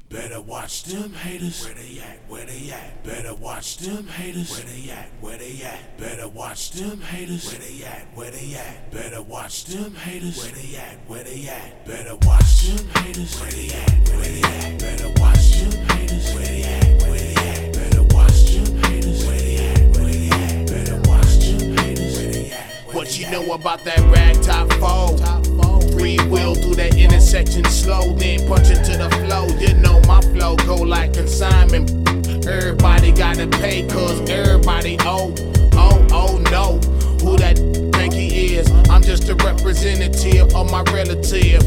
Better watch them haters. Where they at? Where they at? Better watch them haters. Where they at? Where they at? Better watch them haters. Where they at? Where they at? Better watch them haters. Where they at? Where they at? Better watch them haters. Where they at? Where they at? Better watch them haters. Where they at? Where they at? Better watch them haters. Where they at? Where they at? Better watch them haters. Where they at? What you know about that rag top foe? Free wheel through that intersection slow, then punch into the flow. You know my flow go like consignment. Everybody gotta pay cause everybody owe. Oh no, who that think he is? I'm just a representative of my relative.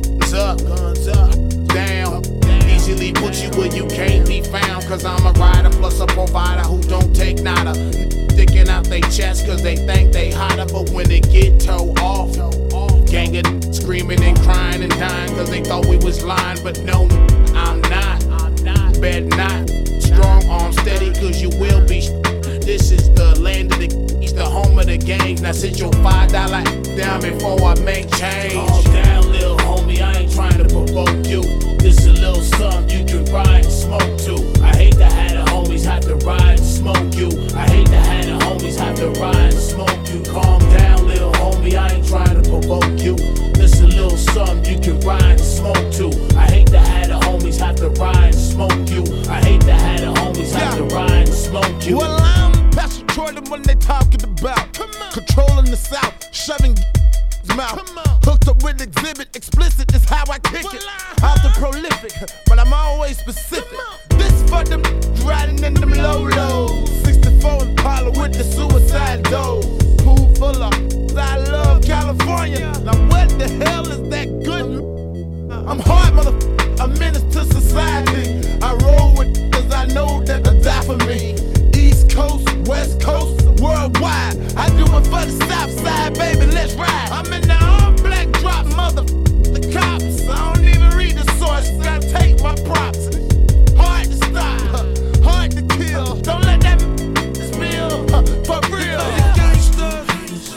Guns up, down. Easily put you where you can't be found. Cause I'm a rider plus a provider who don't take nada. Sticking out they chest cause they think they hotter. But when they get towed off, gang of screaming and crying and dying cause they thought we was lying. But no, I'm not. Bet not. Strong arm steady cause you will be. This is the land of the home of the gang. Now sit your $5 down before I make change. Calm down, little homie, I ain't trying to provoke you. This a little something you can ride and smoke to. I hate to have the homies have to ride and smoke you. I hate to have the homies have to ride and smoke you. Calm down, little homie, I ain't trying to provoke you. This a little something you can ride and smoke to. I hate to have the homies have to ride and smoke you. I hate to have the homies have to ride and smoke you. Well, I'm Pastor Jordan when they talking about controlling the South, shoving mouth. Hooked up with exhibit, explicit is how I kick it. Out the prolific, but I'm always specific. This for them riding in them low-lows. 64 Impala with the suicide doors. Pool full of I love California. Now what the hell is that good? I'm hard, motherfucker, a menace to society. I roll with cause I know that they'll die for me. East Coast, West Coast, worldwide. I do it for the South Side, baby, let's ride. I'm in the all-black drop, the cops. I don't even read the source, I take my props. Hard to stop, hard to kill. Don't let that spill, for real. For the gangsters,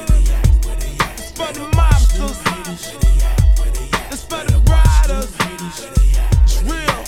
it's for the mobsters, it's for the riders. It's real,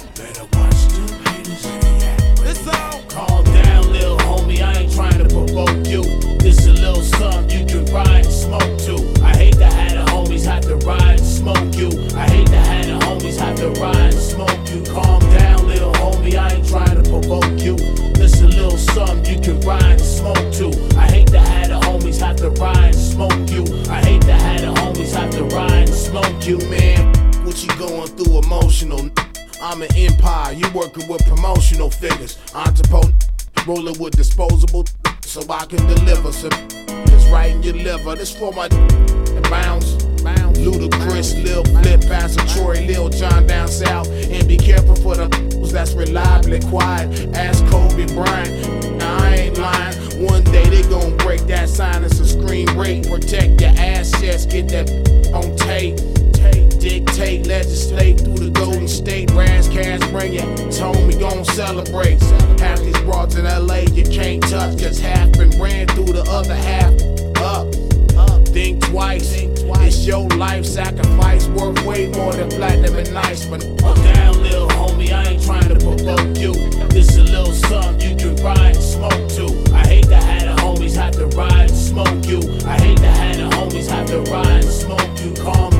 it's all. Calm down, little homie, I ain't trying to provoke you. This a little something you can ride and smoke to. I hate to have the homies have to ride and smoke you. I hate to have the homies have to ride and smoke you. Calm down, little homie, I ain't trying to provoke you. This a little something you can ride and smoke to. I hate to have the homies have to ride and smoke you. I hate to have the homies have to ride and smoke you, man. What you going through emotional? I'm an empire, you working with promotional figures. Entrepreneur, rolling with disposable, so I can deliver some. It's right in your liver. This for my bounce. Ludacris, Lil Flip, Pastor Troy, Lil John down south. And be careful for the that's reliably quiet. Ask Kobe Bryant. Now I ain't lying. One day they gon' break that silence and scream rate. Protect your assets, get that on tape. Dictate, legislate through the Golden State. Brass cash, bring it home, we gon' celebrate. Half these broads in LA you can't touch, cause half been ran through, the other half up. Think twice, it's your life sacrifice, worth way more than platinum and nice. But calm down, little homie, I ain't trying to provoke you. This a little something you can ride and smoke to. I hate to have the homies have to ride and smoke you. I hate to have the homies have to ride and smoke you. Calm